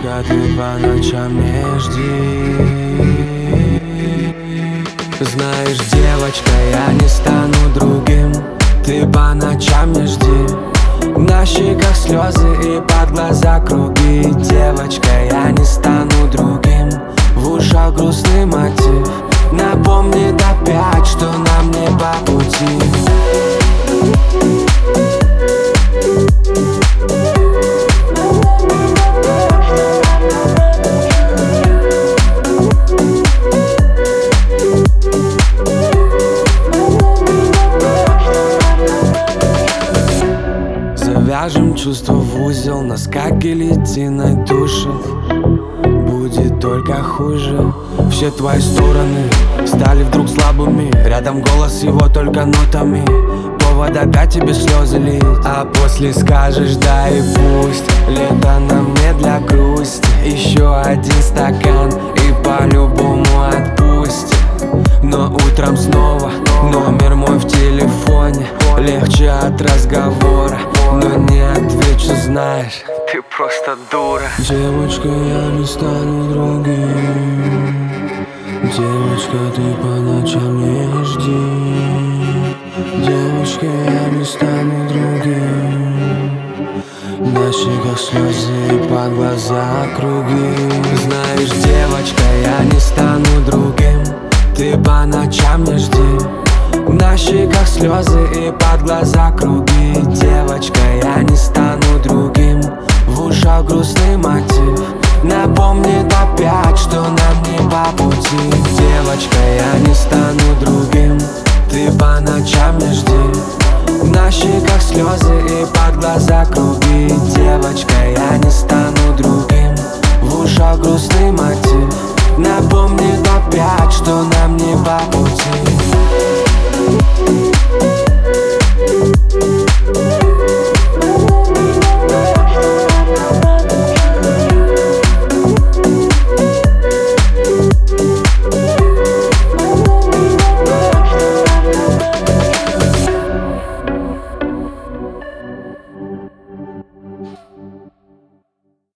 Девочка, ты по ночам не жди. Знаешь, девочка, я не стану другим. Ты по ночам не жди. На щеках слезы и под глаза круги. Девочка, я не стану другим. В ушах грустный мотив напомнит опять, что нам не по пути. Завяжем чувства в узел, нас как гильотиной душит. Будет только хуже. Все твои стороны стали вдруг слабыми. Рядом голос его только нотами. Повод опять тебе слезы лить. А после скажешь да и пусть. Лето нам не для грусти. Еще один стакан и по-любому отпустит. Но утром снова номер мой в телефоне. Легче от разговора, но не отвечу, знаешь, ты просто дура. Девочка, я не стану другим. Девочка, ты по ночам не жди. Девочка, я не стану другим. На щеках слезы и под глаза круги. Знаешь, девочка, я не стану другим. Ты по ночам не жди. На щеках слезы и под глаза круги. Девочка, я не стану другим. В ушах грустный мотив напомнит опять, что нам не по пути. Девочка, я не стану другим. Ты по ночам не жди. На щеках слезы и под глаза круги. Девочка, я не стану другим. В ушах грустный мотив напомнит опять, что нам не по пути.